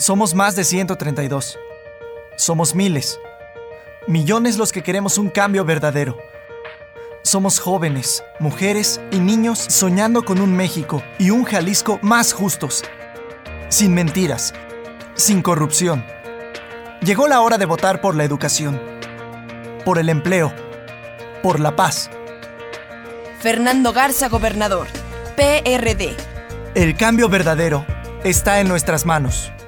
Somos más de 132. Somos miles. Millones los que queremos un cambio verdadero. Somos jóvenes, mujeres y niños soñando con un México y un Jalisco más justos. Sin mentiras. Sin corrupción. Llegó la hora de votar por la educación. Por el empleo. Por la paz. Fernando Garza, gobernador. PRD. El cambio verdadero está en nuestras manos.